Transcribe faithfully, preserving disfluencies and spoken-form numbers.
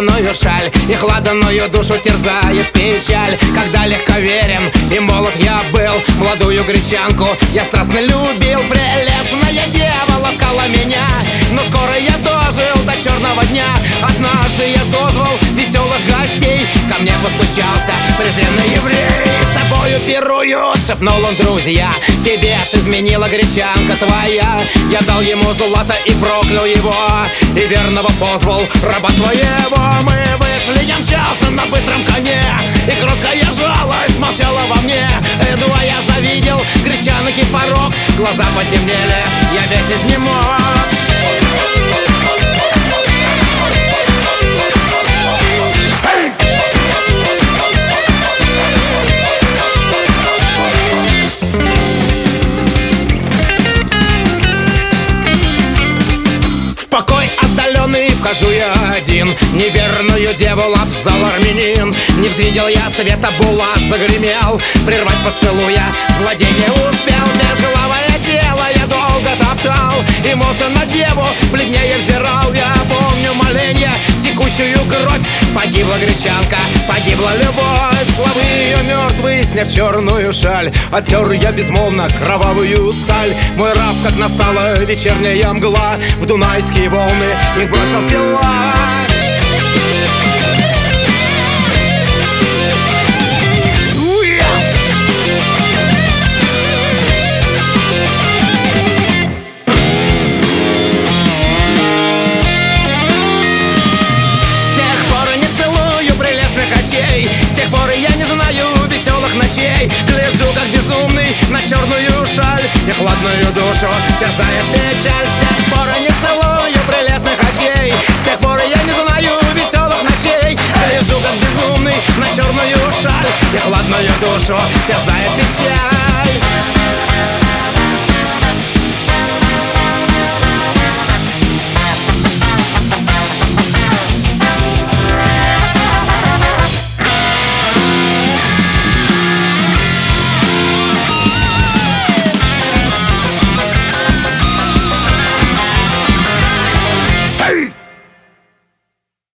черную шаль, и хладную душу терзает печаль. Когда легковерен и молод я был, молодую гречанку я страстно любил. Прелестная дева ласкала меня, но скоро я дожил до черного дня. Однажды я созвал веселых гостей, ко мне постучался презренный еврей. С тобою пируют, шепнул он, друзья, тебе аж изменила гречанка твоя. Я дал ему золото и проклял его, и верного позвал раба своего. Мы вышли, я мчался на быстром коне, и кроткая жалость молчала во мне. Едва я завидел гречанки порог, глаза потемнели, я весь изнемог. Вхожу я один, неверную деву лапзал армянин. Не взвидел я света, булат загремел, прервать поцелуя злодей не успел. Безголовое тело я долго топтал, и молча на деву бледнее взирал. Я помню моленье, текущую кровь. Погибла гречанка, погибла любовь. С головы ее мертвый, сняв черную шаль, оттер я безмолвно кровавую сталь. Мой раб, как настала вечерняя мгла, в дунайские волны их бросил тела. С тех пор я не знаю веселых ночей. Гляжу, как безумный, на черную шаль, и хладную душу терзает печаль. С тех пор я не целую прелестных очей. С тех пор я не знаю веселых ночей. Гляжу, как безумный, на черную шаль, и хладную душу терзает печаль.